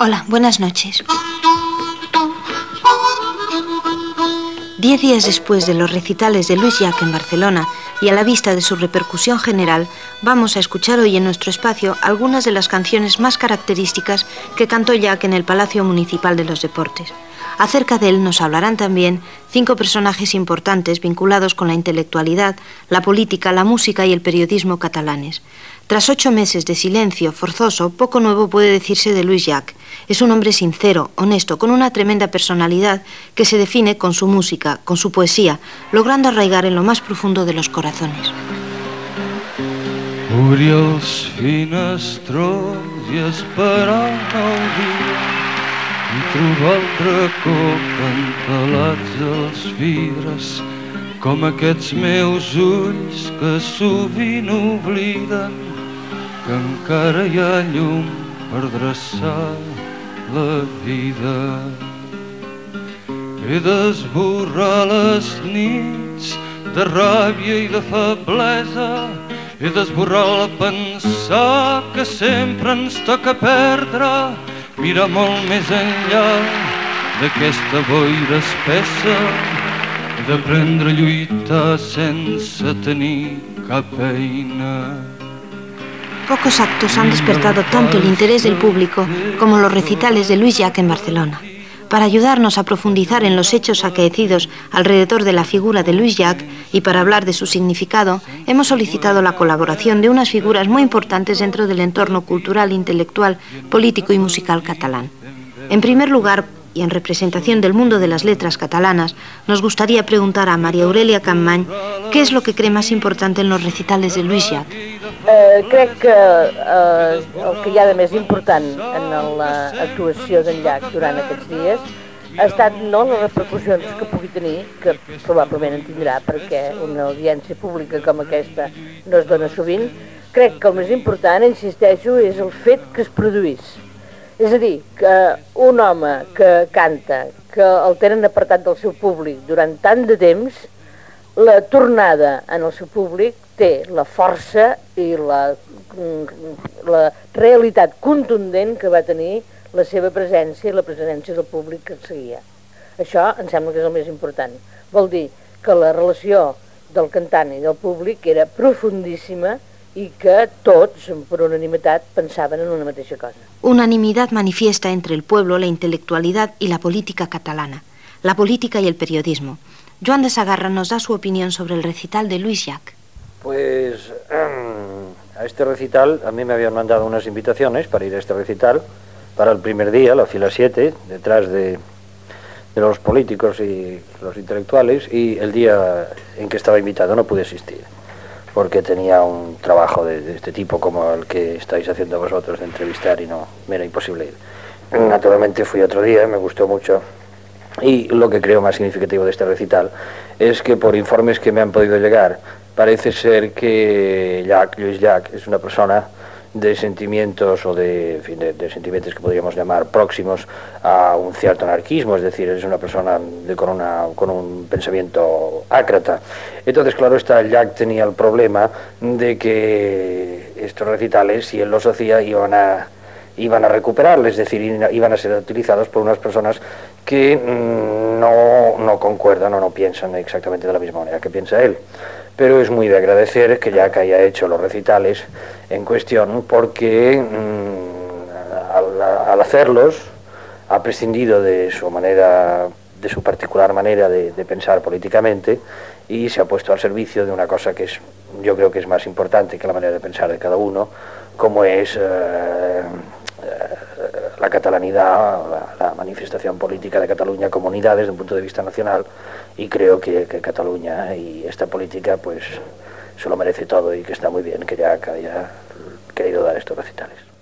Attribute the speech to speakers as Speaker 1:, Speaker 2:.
Speaker 1: Hola, buenas noches. 10 días después de los recitales de Lluís Llach en Barcelona y a la vista de su repercusión general, vamos a escuchar hoy en nuestro espacio algunas de las canciones más características que cantó Llach en el Palacio Municipal de los Deportes. Acerca de él nos hablarán también 5 personajes importantes vinculados con la intelectualidad, la política, la música y el periodismo catalanes. Tras 8 meses de silencio forzoso, poco nuevo puede decirse de Lluís Llach. Es un hombre sincero, honesto, con una tremenda personalidad que se define con su música, con su poesía, logrando arraigar en lo más profundo de los corazones.
Speaker 2: Obrir els finestrons i esperar un nou dia i trobar el racó pantalats als vidres com aquests meus ulls que sovint obliden que encara hi ha llum per dreçar la vida. He d'esborrar les nits de ràbia i de feblesa. He d'esborrar el pensar que sempre ens toca perdre, mirar molt més enllà d'aquesta boira espessa. He d'aprendre a lluitar sense tenir cap eina.
Speaker 1: Pocos actos han despertado tanto el interés del público como los recitales de Lluís Llach en Barcelona. Para ayudarnos a profundizar en los hechos acaecidos alrededor de la figura de Lluís Llach y para hablar de su significado, hemos solicitado la colaboración de unas figuras muy importantes dentro del entorno cultural, intelectual, político y musical catalán. En primer lugar, y en representación del mundo de las letras catalanas, nos gustaría preguntar a María Aurelia Campmany qué es lo que cree más importante en los recitales de Lluís Llach.
Speaker 3: Crec que el que hi ha de més important en l'actuació d'en Llach durant aquests dies ha estat no les repercussions que pugui tenir, que probablement en tindrà perquè una audiència pública com aquesta no es dona sovint. Crec que el més important, insisteixo, és el fet que es produís. És a dir, que un home que canta, que el tenen apartat del seu públic durant tant de temps, la tornada en el seu públic té la força i la realitat contundent que va tenir la seva presència i la presència del públic que el seguia. Això em sembla que és el més important. Vol dir que la relació del cantant i del públic era profundíssima i que tots, per unanimitat, pensaven en una mateixa cosa.
Speaker 1: Unanimidad manifiesta entre el pueblo, la intelectualidad y la política catalana, la política y el periodismo. Joan de Sagarra nos da su opinión sobre el recital de Lluís Llach.
Speaker 4: Pues a este recital a mí me habían mandado unas invitaciones para ir a este recital para el primer día, la fila 7, detrás de los políticos y los intelectuales, y el día en que estaba invitado no pude asistir porque tenía un trabajo de este tipo como el que estáis haciendo vosotros de entrevistar y no, me era imposible ir. Naturalmente fui otro día, me gustó mucho. Y lo que creo más significativo de este recital es que por informes que me han podido llegar, parece ser que Lluís Llach es una persona de sentimientos o de sentimientos que podríamos llamar próximos a un cierto anarquismo, es decir, es una persona con un pensamiento ácrata. Entonces, claro está, Llach tenía el problema de que estos recitales, si él los hacía, iban a recuperarles, es decir, iban a ser utilizados por unas personas que no concuerdan o no piensan exactamente de la misma manera que piensa él. Pero es muy de agradecer que Llach haya hecho los recitales en cuestión porque al hacerlos ha prescindido de su particular manera de pensar políticamente y se ha puesto al servicio de una cosa que yo creo que es más importante que la manera de pensar de cada uno, como es la catalanidad, la manifestación política de Cataluña como unidad desde un punto de vista nacional, y creo que Cataluña y esta política pues se lo merece todo y que está muy bien que Llach haya querido dar estos recitales.